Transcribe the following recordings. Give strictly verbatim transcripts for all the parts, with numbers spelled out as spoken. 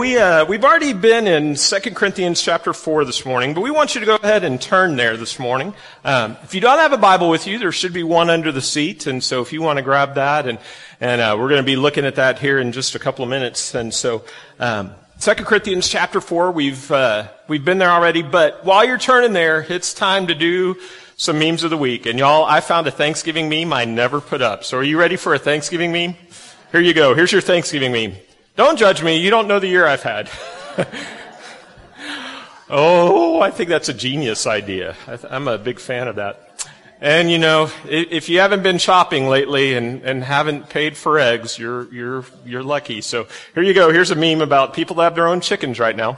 We, uh, we've already been in Second Corinthians chapter four this morning, but we want you to go ahead and turn there this morning. Um, if you don't have a Bible with you, there should be one under the seat, and so if you want to grab that, and, and uh, we're going to be looking at that here in just a couple of minutes. And so um, Second Corinthians chapter four, we've, uh, we've been there already, but while you're turning there, it's time to do some memes of the week. And y'all, I found a Thanksgiving meme I never put up. So are you ready for a Thanksgiving meme? Here you go. Here's your Thanksgiving meme. Don't judge me. You don't know the year I've had. Oh, I think that's a genius idea. I th- I'm a big fan of that. And you know, if you haven't been shopping lately and, and haven't paid for eggs, you're, you're, you're lucky. So here you go. Here's a meme about people that have their own chickens right now.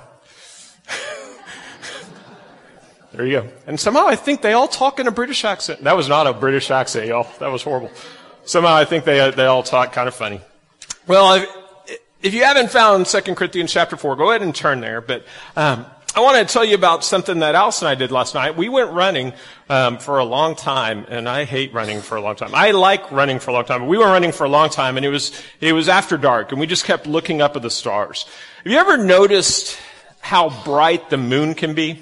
There you go. And somehow I think they all talk in a British accent. That was not a British accent, y'all. That was horrible. Somehow I think they, they all talk kind of funny. Well, I've, If you haven't found Second Corinthians chapter four, go ahead and turn there. But um, I want to tell you about something that Alice and I did last night. We went running um, for a long time, and I hate running for a long time. I like running for a long time, but we were running for a long time, and it was it was after dark, and we just kept looking up at the stars. Have you ever noticed how bright the moon can be?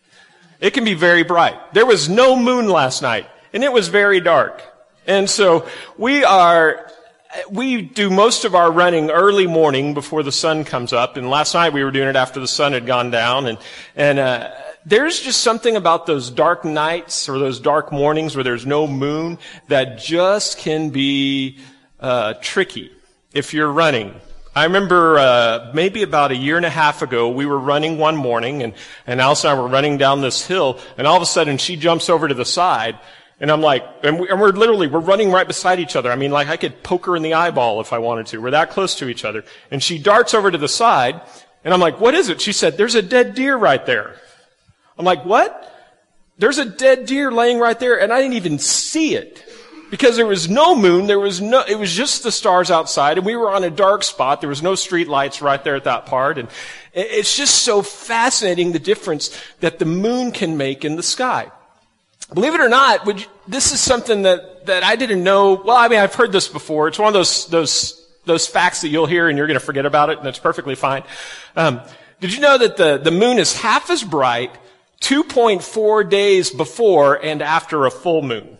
It can be very bright. There was no moon last night, and it was very dark. And so we are... We do most of our running early morning before the sun comes up, and last night we were doing it after the sun had gone down, and, and, uh, there's just something about those dark nights or those dark mornings where there's no moon that just can be, uh, tricky if you're running. I remember, uh, maybe about a year and a half ago, we were running one morning, and, and Alice and I were running down this hill, and all of a sudden she jumps over to the side. And I'm like, and, we, and we're literally, we're running right beside each other. I mean, like I could poke her in the eyeball if I wanted to. We're that close to each other. And she darts over to the side, and I'm like, what is it? She said, there's a dead deer right there. I'm like, what? There's a dead deer laying right there, and I didn't even see it. Because there was no moon, there was no, it was just the stars outside, and we were on a dark spot. There was no street lights right there at that part. And it's just so fascinating the difference that the moon can make in the sky. Believe it or not, would you, this is something that, that I didn't know. Well, I mean, I've heard this before. It's one of those, those, those facts that you'll hear and you're going to forget about it, and that's perfectly fine. Um, did you know that the, the moon is half as bright two point four days before and after a full moon?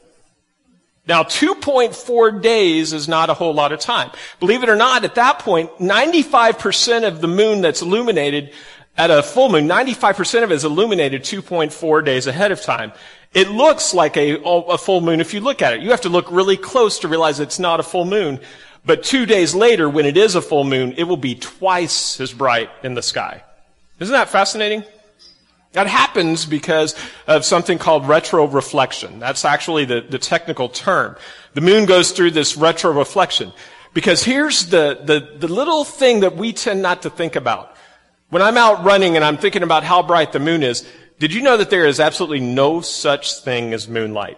Now, two point four days is not a whole lot of time. Believe it or not, at that point, ninety-five percent of the moon that's illuminated at a full moon, ninety-five percent of it is illuminated two point four days ahead of time. It looks like a, a full moon if you look at it. You have to look really close to realize it's not a full moon. But two days later, when it is a full moon, it will be twice as bright in the sky. Isn't that fascinating? That happens because of something called retroreflection. That's actually the, the technical term. The moon goes through this retroreflection. Because here's the, the, the little thing that we tend not to think about. When I'm out running and I'm thinking about how bright the moon is, did you know that there is absolutely no such thing as moonlight?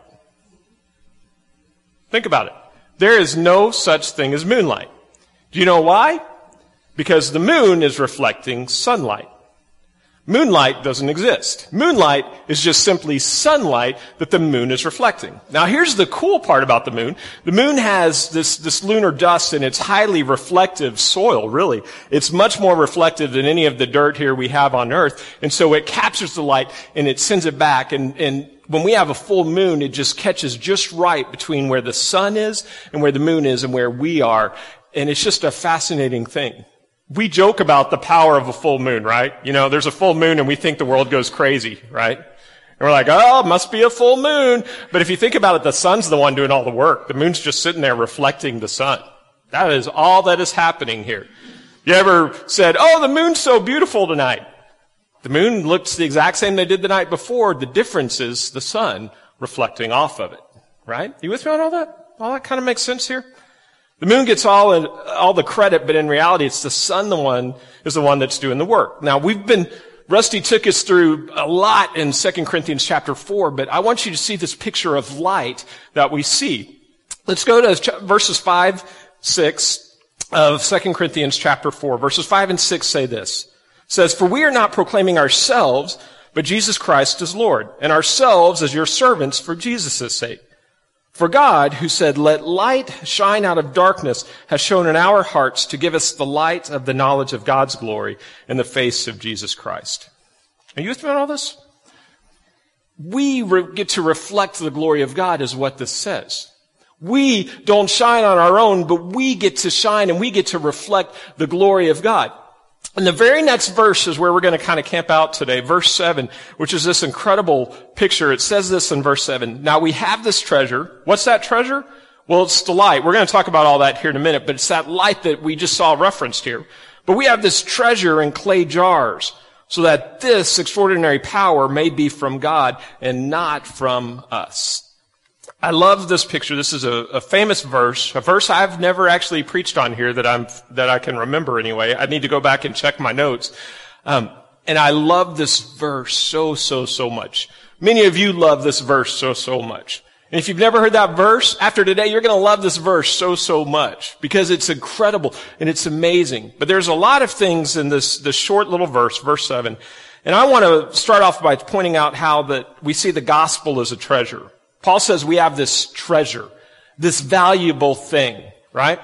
Think about it. There is no such thing as moonlight. Do you know why? Because the moon is reflecting sunlight. Moonlight doesn't exist. Moonlight is just simply sunlight that the moon is reflecting. Now here's the cool part about the moon. The moon has this, this lunar dust, and it's highly reflective soil, really. It's much more reflective than any of the dirt here we have on Earth. And so it captures the light and it sends it back. And, and when we have a full moon, it just catches just right between where the sun is and where the moon is and where we are. And it's just a fascinating thing. We joke about the power of a full moon, right? You know, there's a full moon and we think the world goes crazy, right? And we're like, oh, it must be a full moon. But if you think about it, the sun's the one doing all the work. The moon's just sitting there reflecting the sun. That is all that is happening here. You ever said, oh, the moon's so beautiful tonight? The moon looks the exact same they did the night before. The difference is the sun reflecting off of it, right? You with me on all that? All that kind of makes sense here? The moon gets all all the credit, but in reality, it's the sun the one is the one that's doing the work. Now, we've been, Rusty took us through a lot in Second Corinthians chapter four, but I want you to see this picture of light that we see. Let's go to verses five, six of Second Corinthians chapter four. Verses five and six say this. It says, for we are not proclaiming ourselves, but Jesus Christ as Lord, and ourselves as your servants for Jesus' sake. For God, who said, let light shine out of darkness, has shone in our hearts to give us the light of the knowledge of God's glory in the face of Jesus Christ. Are you with me on all this? We re- get to reflect the glory of God is what this says. We don't shine on our own, but we get to shine and we get to reflect the glory of God. And the very next verse is where we're going to kind of camp out today, verse seven, which is this incredible picture. It says this in verse seven. Now we have this treasure. What's that treasure? Well, it's the light. We're going to talk about all that here in a minute, but it's that light that we just saw referenced here. But we have this treasure in clay jars so that this extraordinary power may be from God and not from us. I love this picture. This is a, a famous verse, a verse I've never actually preached on here that I'm that I can remember anyway. I need to go back and check my notes. Um, and I love this verse so, so, so much. Many of you love this verse so, so much. And if you've never heard that verse, after today, you're going to love this verse so, so much because it's incredible and it's amazing. But there's a lot of things in this, this short little verse, verse seven. And I want to start off by pointing out how that we see the gospel as a treasure. Paul says we have this treasure, this valuable thing, right?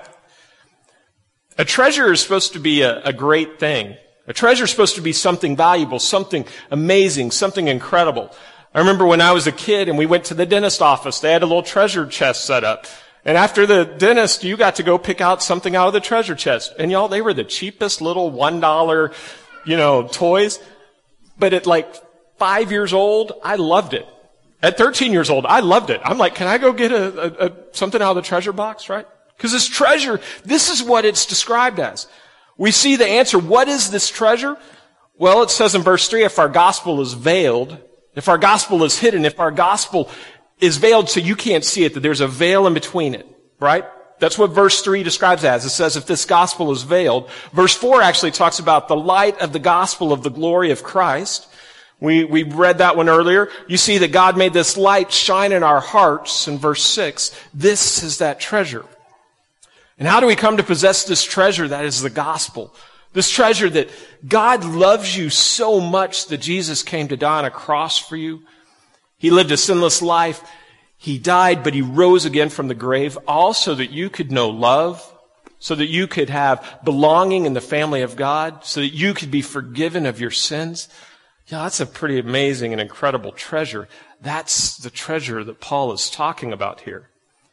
A treasure is supposed to be a, a great thing. A treasure is supposed to be something valuable, something amazing, something incredible. I remember when I was a kid and we went to the dentist office, they had a little treasure chest set up. And after the dentist, you got to go pick out something out of the treasure chest. And y'all, they were the cheapest little one dollar, you know, toys. But at like five years old, I loved it. At thirteen years old, I loved it. I'm like, can I go get a, a, a something out of the treasure box, right? Because this treasure, this is what it's described as. We see the answer. What is this treasure? Well, it says in verse three, if our gospel is veiled, if our gospel is hidden, if our gospel is veiled so you can't see it, that there's a veil in between it, right? That's what verse three describes as. It says if this gospel is veiled. Verse four actually talks about the light of the gospel of the glory of Christ. We, we read that one earlier. You see that God made this light shine in our hearts in verse six. This is that treasure. And how do we come to possess this treasure that is the gospel? This treasure that God loves you so much that Jesus came to die on a cross for you. He lived a sinless life. He died, but he rose again from the grave, all so that you could know love, so that you could have belonging in the family of God, so that you could be forgiven of your sins. Yeah, that's a pretty amazing and incredible treasure. That's the treasure that Paul is talking about here.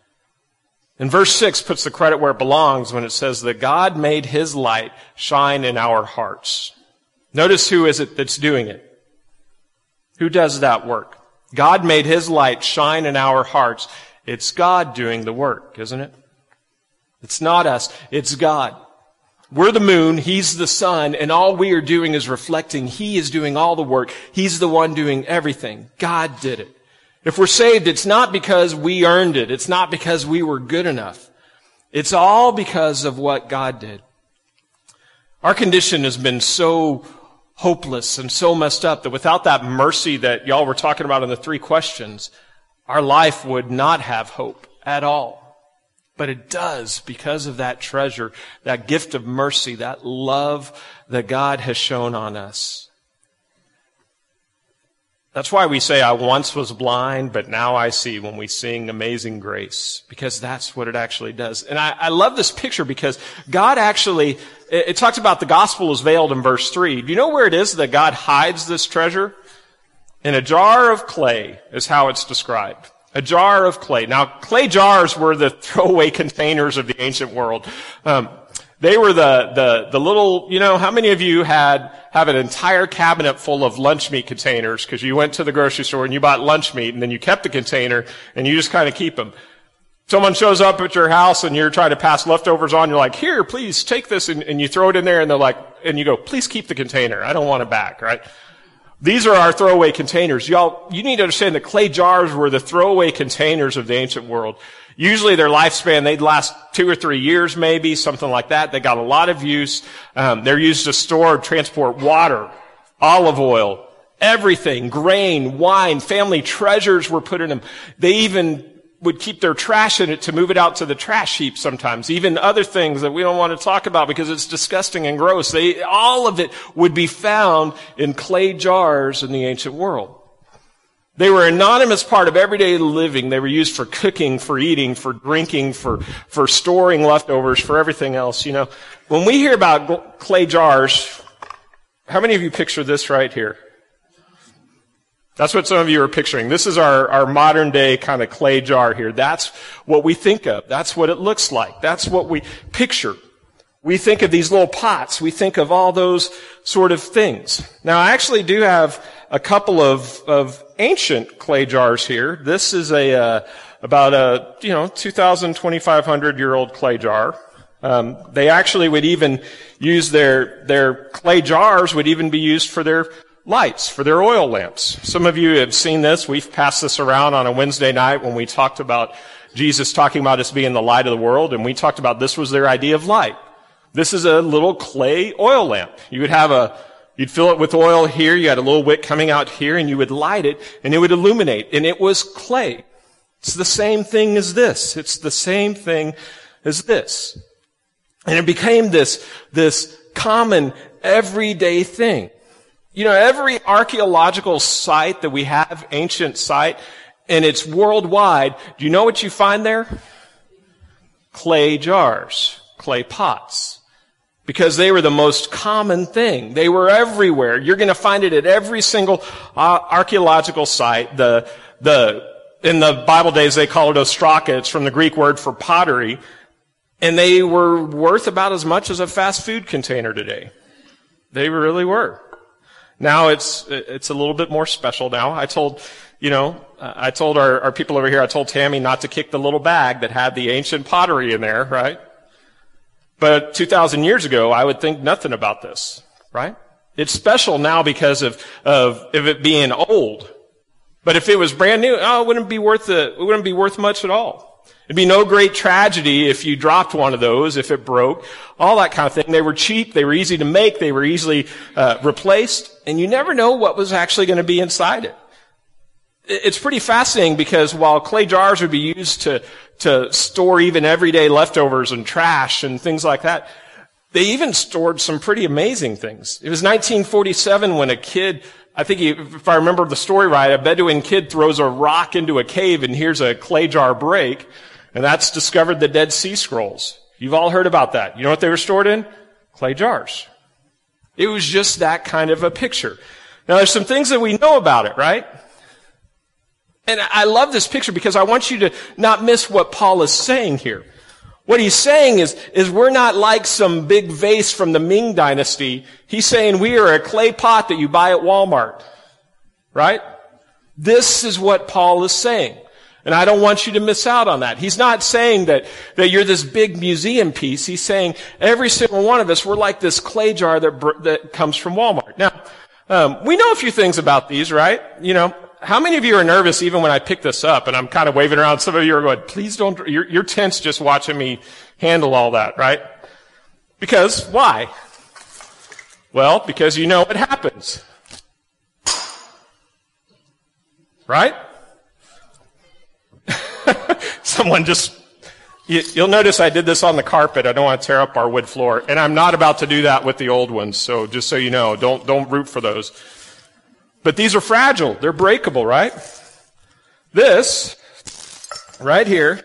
And verse six puts the credit where it belongs when it says that God made his light shine in our hearts. Notice who is it that's doing it? Who does that work? God made his light shine in our hearts. It's God doing the work, isn't it? It's not us. It's God. We're the moon, he's the sun, and all we are doing is reflecting. He is doing all the work. He's the one doing everything. God did it. If we're saved, it's not because we earned it. It's not because we were good enough. It's all because of what God did. Our condition has been so hopeless and so messed up that without that mercy that y'all were talking about in the three questions, our life would not have hope at all. But it does because of that treasure, that gift of mercy, that love that God has shown on us. That's why we say, I once was blind, but now I see when we sing Amazing Grace, because that's what it actually does. And I, I love this picture because God actually, it, it talks about the gospel is veiled in verse three. Do you know where it is that God hides this treasure? In a jar of clay is how it's described. A jar of clay. Now, clay jars were the throwaway containers of the ancient world. Um, they were the, the, the little, you know, how many of you had, have an entire cabinet full of lunch meat containers because you went to the grocery store and you bought lunch meat and then you kept the container and you just kind of keep them. Someone shows up at your house and you're trying to pass leftovers on. You're like, here, please take this. And, and you throw it in there and they're like, and you go, please keep the container. I don't want it back, right? These are our throwaway containers. Y'all, you need to understand that clay jars were the throwaway containers of the ancient world. Usually their lifespan, they'd last two or three years maybe, something like that. They got a lot of use. Um, they're used to store, transport water, olive oil, everything, grain, wine, family treasures were put in them. They even would keep their trash in it to move it out to the trash heap sometimes. Even other things that we don't want to talk about because it's disgusting and gross. They, all of it would be found in clay jars in the ancient world. They were an anonymous part of everyday living. They were used for cooking, for eating, for drinking, for, for storing leftovers, for everything else. You know, when we hear about clay jars, how many of you picture this right here? That's what some of you are picturing. This is our, our modern day kind of clay jar here. That's what we think of. That's what it looks like. That's what we picture. We think of these little pots. We think of all those sort of things. Now, I actually do have a couple of, of ancient clay jars here. This is a, uh, about a, you know, two thousand, twenty-five hundred year old clay jar. Um, they actually would even use their, their clay jars would even be used for their lights, for their oil lamps. Some of you have seen this. We've passed this around on a Wednesday night when we talked about Jesus talking about us being the light of the world, and we talked about this was their idea of light. This is a little clay oil lamp. You would have a, you'd fill it with oil here, you had a little wick coming out here, and you would light it, and it would illuminate, and it was clay. It's the same thing as this. It's the same thing as this. And it became this, this common, everyday thing. You know, every archaeological site that we have, ancient site, and it's worldwide, do you know what you find there? Clay jars, clay pots. Because they were the most common thing. They were everywhere. You're going to find it at every single uh, archaeological site. The, the, in the Bible days, they call it ostraka. It's from the Greek word for pottery. And they were worth about as much as a fast food container today. They really were. Now it's, it's a little bit more special now. I told, you know, I told our, our people over here, I told Tammy not to kick the little bag that had the ancient pottery in there, right? But two thousand years ago, I would think nothing about this, right? It's special now because of, of, of it being old. But if it was brand new, oh, it wouldn't be worth the, it wouldn't be worth much at all. It'd be no great tragedy if you dropped one of those, if it broke, all that kind of thing. They were cheap, they were easy to make, they were easily uh, replaced, and you never know what was actually going to be inside it. It's pretty fascinating because while clay jars would be used to, to store even everyday leftovers and trash and things like that, they even stored some pretty amazing things. It was nineteen forty-seven when a kid, I think he, if I remember the story right, a Bedouin kid throws a rock into a cave and hears a clay jar break. And that's discovered the Dead Sea Scrolls. You've all heard about that. You know what they were stored in? Clay jars. It was just that kind of a picture. Now there's some things that we know about it, right? And I love this picture because I want you to not miss what Paul is saying here. What he's saying is, is we're not like some big vase from the Ming Dynasty. He's saying we are a clay pot that you buy at Walmart. Right? This is what Paul is saying. And I don't want you to miss out on that. He's not saying that, that you're this big museum piece. He's saying every single one of us, we're like this clay jar that, that comes from Walmart. Now, um, we know a few things about these, right? You know, how many of you are nervous even when I pick this up and I'm kind of waving around? Some of you are going, please don't, you're, you're tense just watching me handle all that, right? Because, why? Well, because you know what happens. Right? Someone just, you, you'll notice I did this on the carpet. I don't want to tear up our wood floor. And I'm not about to do that with the old ones. So just so you know, don't, don't root for those. But these are fragile. They're breakable, right? This, right here,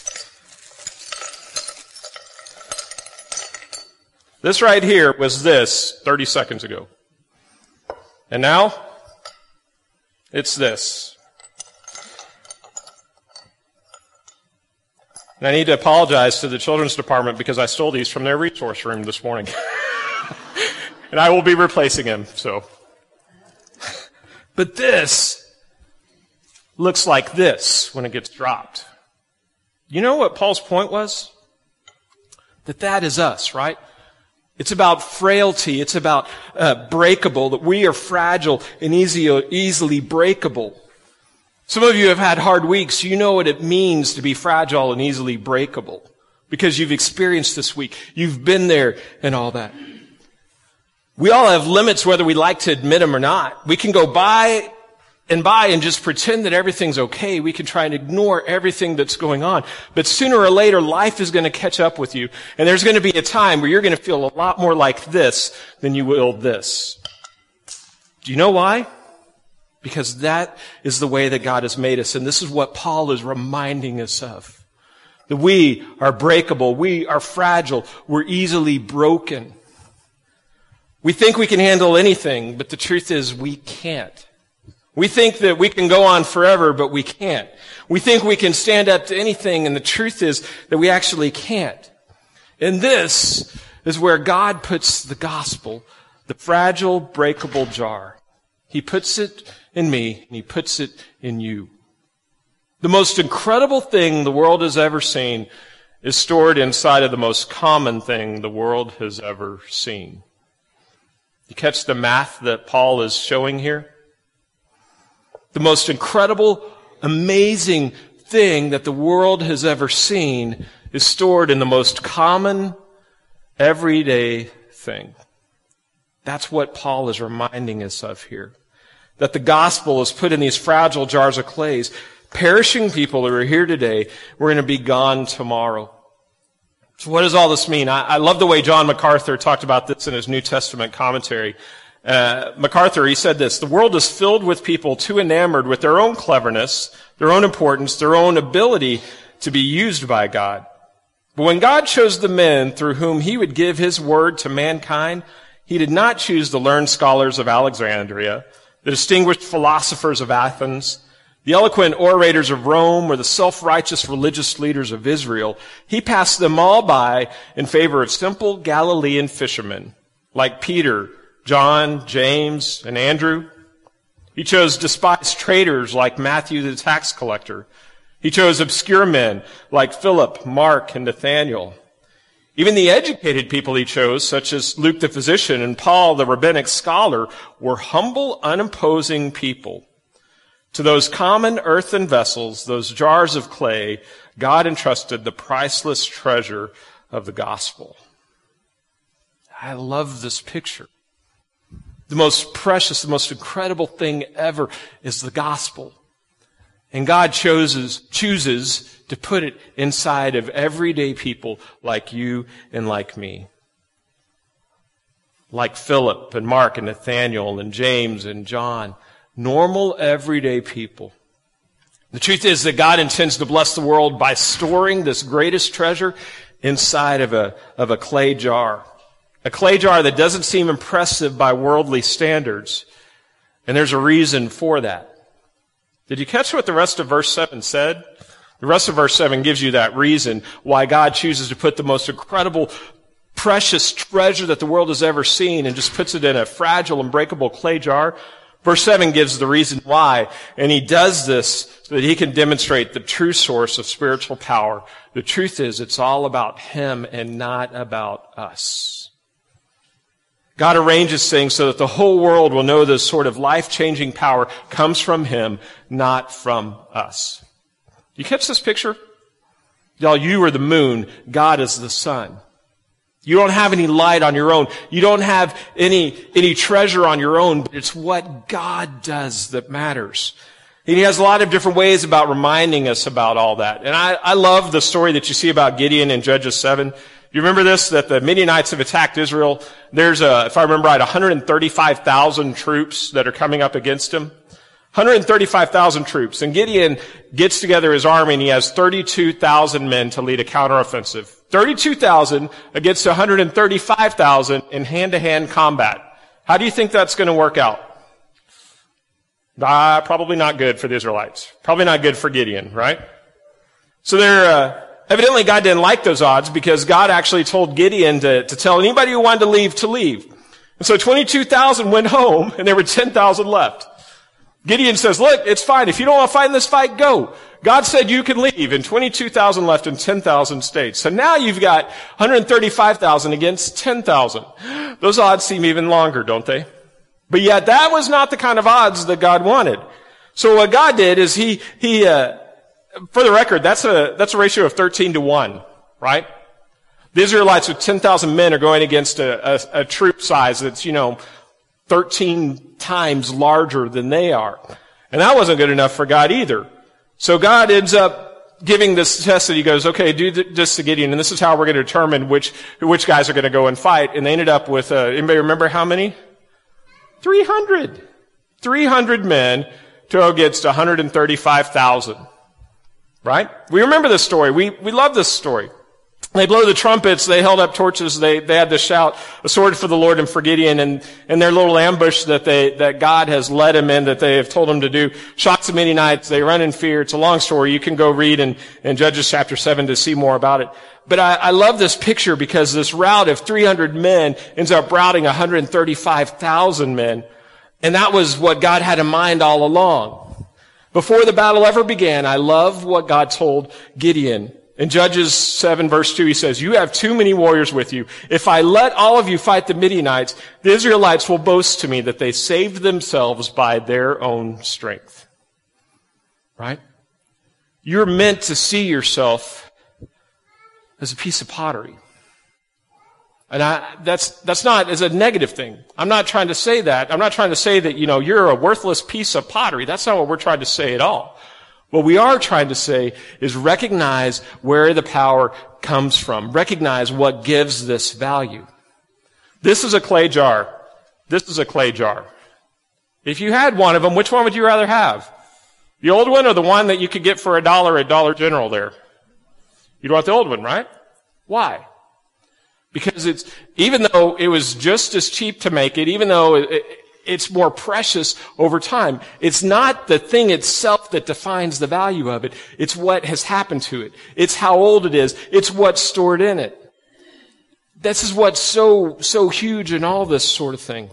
this right here was this thirty seconds ago. And now, it's this. And I need to apologize to the children's department because I stole these from their resource room this morning. And I will be replacing them, so. But this looks like this when it gets dropped. You know what Paul's point was? That that is us, right? It's about frailty. It's about uh, breakable, that we are fragile and easy, easily breakable. Some of you have had hard weeks. You know what it means to be fragile and easily breakable because you've experienced this week. You've been there and all that. We all have limits whether we like to admit them or not. We can go by and by and just pretend that everything's okay. We can try and ignore everything that's going on. But sooner or later, life is going to catch up with you. And there's going to be a time where you're going to feel a lot more like this than you will this. Do you know why? Because that is the way that God has made us. And this is what Paul is reminding us of. That we are breakable. We are fragile. We're easily broken. We think we can handle anything, but the truth is we can't. We think that we can go on forever, but we can't. We think we can stand up to anything, and the truth is that we actually can't. And this is where God puts the gospel, the fragile, breakable jar. He puts it in me, and He puts it in you. The most incredible thing the world has ever seen is stored inside of the most common thing the world has ever seen. You catch the math that Paul is showing here? The most incredible, amazing thing that the world has ever seen is stored in the most common, everyday thing. That's what Paul is reminding us of here. That the gospel is put in these fragile jars of clay. Perishing people who are here today, we're going to be gone tomorrow. So what does all this mean? I, I love the way John MacArthur talked about this in his New Testament commentary. Uh, MacArthur, he said this: the world is filled with people too enamored with their own cleverness, their own importance, their own ability to be used by God. But when God chose the men through whom He would give His word to mankind, He did not choose the learned scholars of Alexandria, the distinguished philosophers of Athens, the eloquent orators of Rome, or the self-righteous religious leaders of Israel. He passed them all by in favor of simple Galilean fishermen like Peter, John, James, and Andrew. He chose despised traders like Matthew the tax collector. He chose obscure men like Philip, Mark, and Nathaniel. Even the educated people He chose, such as Luke the physician and Paul the rabbinic scholar, were humble, unimposing people. To those common earthen vessels, those jars of clay, God entrusted the priceless treasure of the gospel. I love this picture. The most precious, the most incredible thing ever is the gospel. And God chooses, chooses to put it inside of everyday people like you and like me. Like Philip and Mark and Nathaniel and James and John. Normal, everyday people. The truth is that God intends to bless the world by storing this greatest treasure inside of a, of a clay jar. A clay jar that doesn't seem impressive by worldly standards. And there's a reason for that. Did you catch what the rest of verse seven said? The rest of verse seven gives you that reason why God chooses to put the most incredible, precious treasure that the world has ever seen and just puts it in a fragile, unbreakable clay jar. Verse seven gives the reason why, and He does this so that He can demonstrate the true source of spiritual power. The truth is, it's all about Him and not about us. God arranges things so that the whole world will know this sort of life-changing power comes from Him, not from us. You catch this picture? Y'all, you are the moon. God is the sun. You don't have any light on your own. You don't have any, any treasure on your own, but it's what God does that matters. And He has a lot of different ways about reminding us about all that. And I, I love the story that you see about Gideon in Judges seven. Do you remember this? That the Midianites have attacked Israel. There's a, if I remember right, one hundred thirty-five thousand troops that are coming up against him. one hundred thirty-five thousand troops. And Gideon gets together his army and he has thirty-two thousand men to lead a counteroffensive. thirty-two thousand against one hundred thirty-five thousand in hand-to-hand combat. How do you think that's going to work out? Uh, probably not good for the Israelites. Probably not good for Gideon, right? So they're, uh, evidently God didn't like those odds because God actually told Gideon to, to tell anybody who wanted to leave to leave. And so twenty-two thousand went home and there were ten thousand left. Gideon says, look, it's fine. If you don't want to fight in this fight, go. God said you can leave, and twenty-two thousand left and ten thousand stayed. So now you've got one hundred thirty-five thousand against ten thousand. Those odds seem even longer, don't they? But yet that was not the kind of odds that God wanted. So what God did is he, he, uh, for the record, that's a, that's a ratio of thirteen to one, right? The Israelites with ten thousand men are going against a, a, a troop size that's, you know, thirteen times larger than they are. And that wasn't good enough for God either. So God ends up giving this test that He goes, okay, do this to Gideon, and this is how we're going to determine which, which guys are going to go and fight. And they ended up with, uh, anybody remember how many? three hundred. three hundred men to go against one hundred thirty-five thousand. Right? We remember this story. We, we love this story. They blow the trumpets, they held up torches, they, they had to shout, a sword for the Lord and for Gideon, and, and their little ambush that they, that God has led him in, that they have told him to do, shocks the Midianites, they run in fear. It's a long story. You can go read in, in Judges chapter seven to see more about it. But I, I love this picture because this rout of three hundred men ends up routing one hundred thirty-five thousand men. And that was what God had in mind all along. Before the battle ever began, I love what God told Gideon. In Judges seven verse two, he says, you have too many warriors with you. If I let all of you fight the Midianites, the Israelites will boast to me that they saved themselves by their own strength. Right? You're meant to see yourself as a piece of pottery. And I, that's, that's not as a negative thing. I'm not trying to say that. I'm not trying to say that, you know, you're a worthless piece of pottery. That's not what we're trying to say at all. What we are trying to say is recognize where the power comes from. Recognize what gives this value. This is a clay jar. This is a clay jar. If you had one of them, which one would you rather have? The old one or the one that you could get for a dollar at Dollar General there? You'd want the old one, right? Why? Because it's, even though it was just as cheap to make it, even though it, it's more precious over time. It's not the thing itself that defines the value of it. It's what has happened to it. It's how old it is. It's what's stored in it. This is what's so, so huge in all this sort of thing.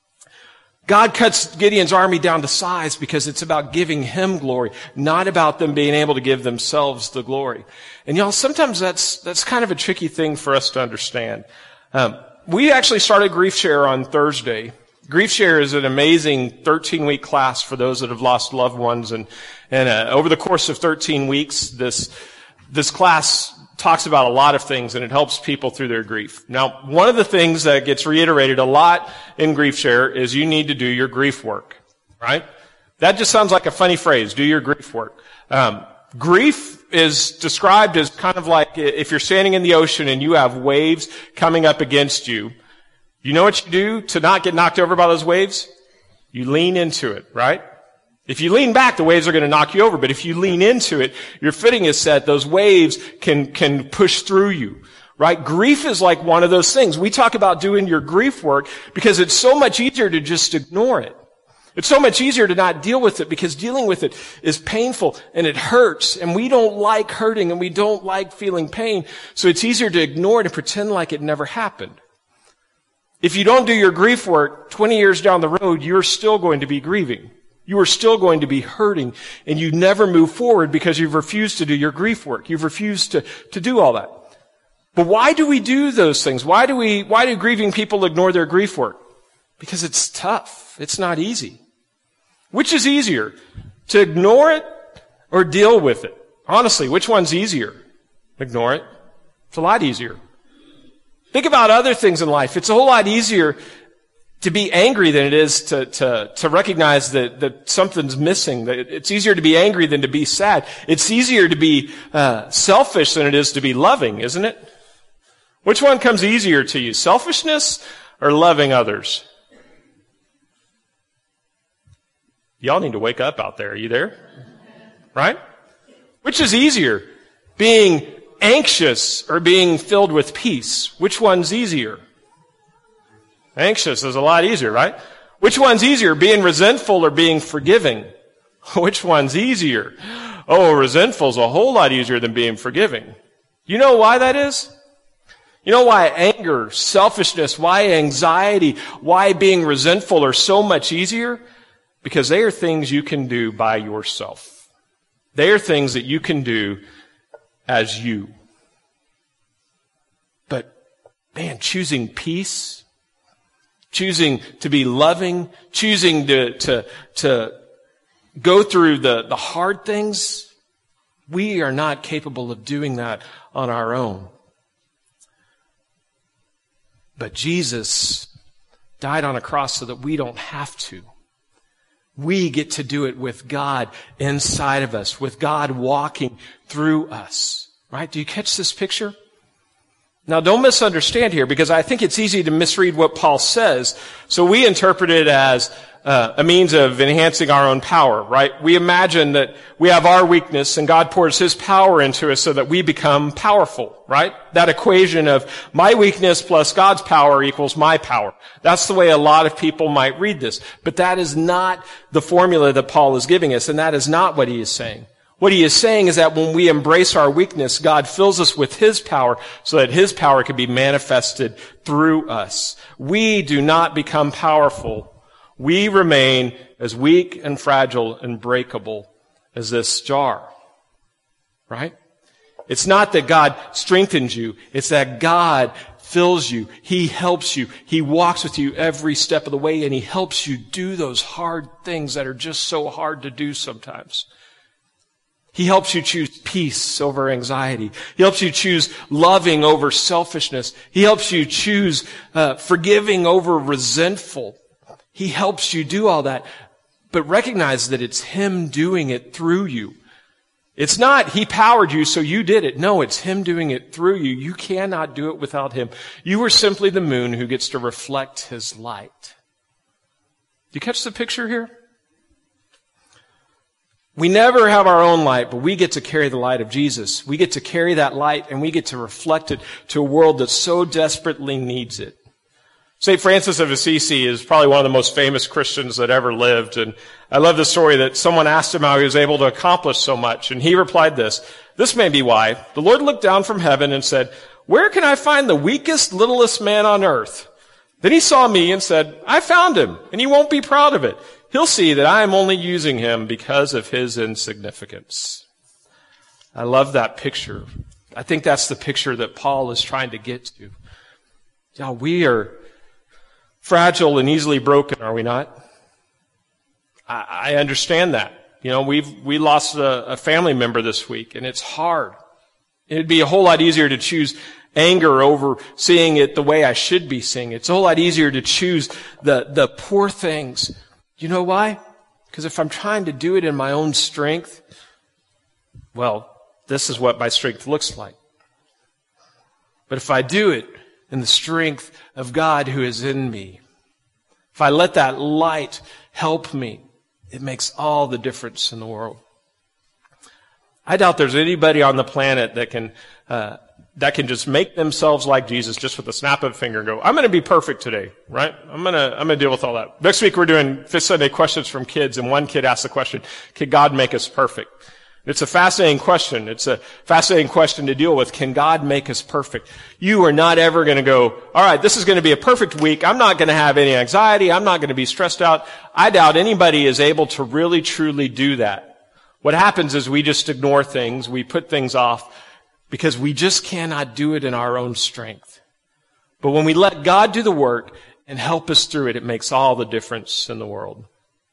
God cuts Gideon's army down to size because it's about giving him glory, not about them being able to give themselves the glory. And y'all, sometimes that's, that's kind of a tricky thing for us to understand. Um, we actually started Grief Share on Thursday. Grief Share is an amazing thirteen-week class for those that have lost loved ones. And, and uh, over the course of thirteen weeks, this, this class talks about a lot of things, and it helps people through their grief. Now, one of the things that gets reiterated a lot in Grief Share is you need to do your grief work, right? That just sounds like a funny phrase, do your grief work. Um, grief is described as kind of like if you're standing in the ocean and you have waves coming up against you. You know what you do to not get knocked over by those waves? You lean into it, right? If you lean back, the waves are going to knock you over. But if you lean into it, your footing is set. Those waves can, can push through you, right? Grief is like one of those things. We talk about doing your grief work because it's so much easier to just ignore it. It's so much easier to not deal with it because dealing with it is painful and it hurts. And we don't like hurting and we don't like feeling pain. So it's easier to ignore it and pretend like it never happened. If you don't do your grief work, twenty years down the road, you're still going to be grieving. You are still going to be hurting, and you never move forward because you've refused to do your grief work. You've refused to, to do all that. But why do we do those things? Why do we, why do grieving people ignore their grief work? Because it's tough. It's not easy. Which is easier? To ignore it or deal with it? Honestly, which one's easier? Ignore it. It's a lot easier. Think about other things in life. It's a whole lot easier to be angry than it is to, to, to recognize that, that something's missing. That it's easier to be angry than to be sad. It's easier to be uh, selfish than it is to be loving, isn't it? Which one comes easier to you? Selfishness or loving others? Y'all need to wake up out there. Are you there? Right? Which is easier? Being anxious or being filled with peace? Which one's easier? Anxious is a lot easier, right? Which one's easier? Being resentful or being forgiving? Which one's easier? Oh, resentful is a whole lot easier than being forgiving. You know why that is? You know why anger, selfishness, why anxiety, why being resentful are so much easier? Because they are things you can do by yourself. They are things that you can do as you. But, man, choosing peace, choosing to be loving, choosing to, to, to go through the, the hard things, we are not capable of doing that on our own. But Jesus died on a cross so that we don't have to. We get to do it with God inside of us, with God walking through us. Right? Do you catch this picture? Now, don't misunderstand here, because I think it's easy to misread what Paul says. So we interpret it as uh, a means of enhancing our own power, right? We imagine that we have our weakness and God pours his power into us so that we become powerful, right? That equation of my weakness plus God's power equals my power. That's the way a lot of people might read this. But that is not the formula that Paul is giving us, and that is not what he is saying. What he is saying is that when we embrace our weakness, God fills us with his power so that his power can be manifested through us. We do not become powerful. We remain as weak and fragile and breakable as this jar. Right? It's not that God strengthens you. It's that God fills you. He helps you. He walks with you every step of the way, and he helps you do those hard things that are just so hard to do sometimes. He helps you choose peace over anxiety. He helps you choose loving over selfishness. He helps you choose uh, forgiving over resentful. He helps you do all that. But recognize that it's him doing it through you. It's not he powered you so you did it. No, it's him doing it through you. You cannot do it without him. You are simply the moon who gets to reflect his light. Do you catch the picture here? We never have our own light, but we get to carry the light of Jesus. We get to carry that light, and we get to reflect it to a world that so desperately needs it. Saint Francis of Assisi is probably one of the most famous Christians that ever lived, and I love the story that someone asked him how he was able to accomplish so much, and he replied this: "This may be why. The Lord looked down from heaven and said, 'Where can I find the weakest, littlest man on earth?' Then he saw me and said, 'I found him,' and he won't be proud of it. He'll see that I am only using him because of his insignificance." I love that picture. I think that's the picture that Paul is trying to get to. Yeah, we are fragile and easily broken, are we not? I, I understand that. You know, we've we lost a, a family member this week, and it's hard. It'd be a whole lot easier to choose anger over seeing it the way I should be seeing it. It's a whole lot easier to choose the, the poor things. You know why? Because if I'm trying to do it in my own strength, well, this is what my strength looks like. But if I do it in the strength of God who is in me, if I let that light help me, it makes all the difference in the world. I doubt there's anybody on the planet that can uh, that can just make themselves like Jesus just with a snap of a finger and go, I'm going to be perfect today, right? I'm going to I'm going to deal with all that. Next week we're doing Fifth Sunday questions from kids, and one kid asked the question, can God make us perfect? It's a fascinating question. It's a fascinating question to deal with. Can God make us perfect? You are not ever going to go, all right, this is going to be a perfect week. I'm not going to have any anxiety. I'm not going to be stressed out. I doubt anybody is able to really, truly do that. What happens is we just ignore things. We put things off because we just cannot do it in our own strength. But when we let God do the work and help us through it, it makes all the difference in the world.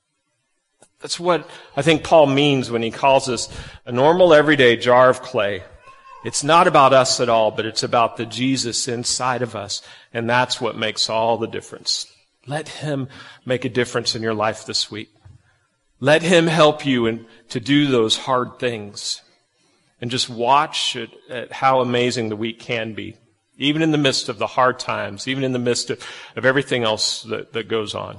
That's what I think Paul means when he calls us a normal, everyday jar of clay. It's not about us at all, but it's about the Jesus inside of us, and that's what makes all the difference. Let him make a difference in your life this week. Let him help you in, to do those hard things. And just watch at, at how amazing the week can be, even in the midst of the hard times, even in the midst of, of everything else that, that goes on.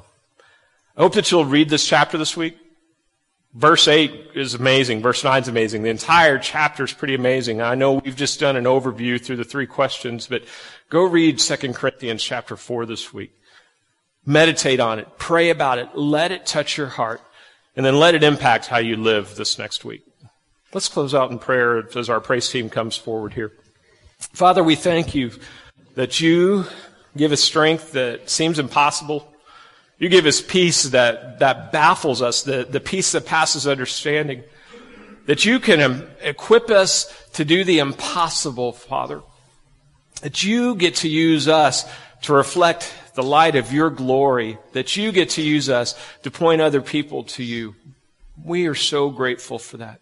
I hope that you'll read this chapter this week. Verse eight is amazing. Verse nine is amazing. The entire chapter is pretty amazing. I know we've just done an overview through the three questions, but go read Second Corinthians chapter four this week. Meditate on it. Pray about it. Let it touch your heart. And then let it impact how you live this next week. Let's close out in prayer as our praise team comes forward here. Father, we thank you that you give us strength that seems impossible. You give us peace that, that baffles us, the, the peace that passes understanding. That you can equip us to do the impossible, Father. That you get to use us to reflect the light of your glory. That you get to use us to point other people to you. We are so grateful for that.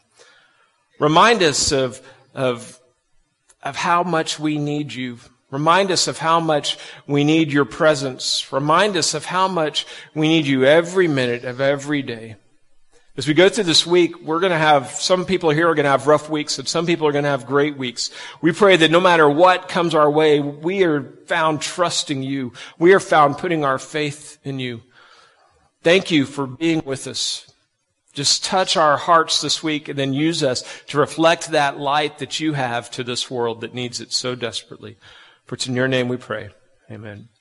Remind us of, of, of how much we need you. Remind us of how much we need your presence. Remind us of how much we need you every minute of every day. As we go through this week, we're going to have, some people here are going to have rough weeks, and some people are going to have great weeks. We pray that no matter what comes our way, we are found trusting you. We are found putting our faith in you. Thank you for being with us. Just touch our hearts this week and then use us to reflect that light that you have to this world that needs it so desperately. For it's in your name we pray. Amen.